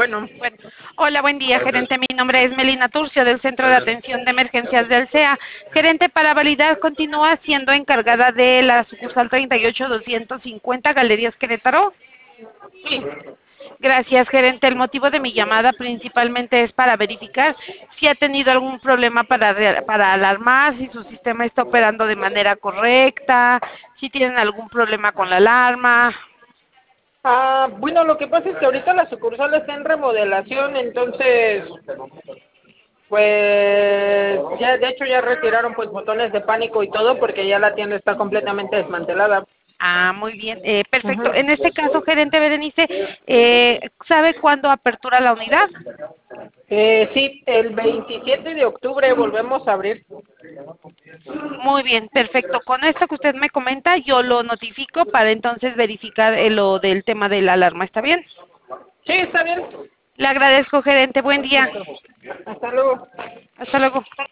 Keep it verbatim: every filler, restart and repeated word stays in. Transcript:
Bueno, Bueno, hola, buen día, gerente. Mi nombre es Melina Turcio, del Centro de Atención de Emergencias del C E A. Gerente, para validar, continúa siendo encargada de la sucursal treinta y ocho doscientos cincuenta, Galerías Querétaro. sí. Gracias, gerente. El motivo de mi llamada principalmente es para verificar si ha tenido algún problema para, re- para alarmar, si su sistema está operando de manera correcta, si tienen algún problema con la alarma. Ah, bueno, lo que pasa es que ahorita la sucursal está en remodelación, entonces, pues, ya, de hecho ya retiraron pues botones de pánico y todo porque ya la tienda está completamente desmantelada. Ah, muy bien, eh, perfecto. Ujú. En este caso, gerente Berenice, eh, ¿sabe cuándo apertura la unidad? Eh, sí, el veintisiete de octubre volvemos a abrir. Muy bien, perfecto. Con esto que usted me comenta, yo lo notifico para entonces verificar eh, lo del tema de la alarma. ¿Está bien? Sí, está bien. Le agradezco, gerente. Buen día. Hasta luego. Hasta luego.